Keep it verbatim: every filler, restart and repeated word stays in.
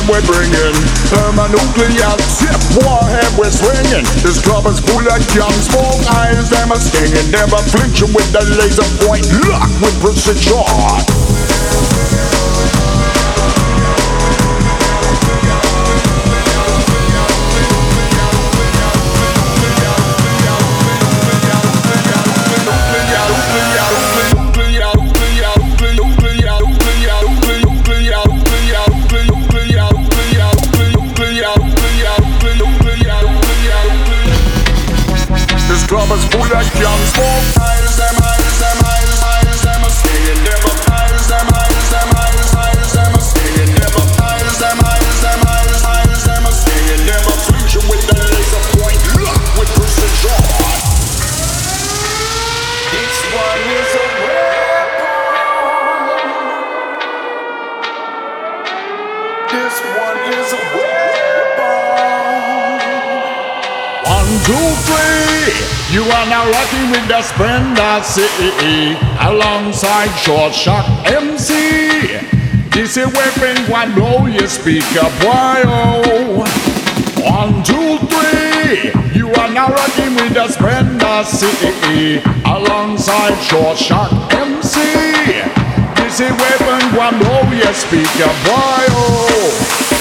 warhead we're bringing. Thermonuclear tip warhead we're swinging. This club is full of young smoke eyes, them are stinging. Never flinching with the laser point, lock with precision. This club is full of young smoke eyes, them eyes, them eyes, eyes, them are stinging. Never eyes, them eyes, them eyes, eyes, them are stinging. Never eyes, them eyes, them eyes, eyes, them are stinging. Never flinching with the laser point, lock with precision. This one is a weapon. This one is a weapon. One, two, three. You are now rocking with the Splendor C alongside Short Shock M C. This is weapon one, know you speak up, why oh. One, two, three. You are now rocking with the Splendor C alongside Short Shock M C. This is weapon one, know you speak up, why oh.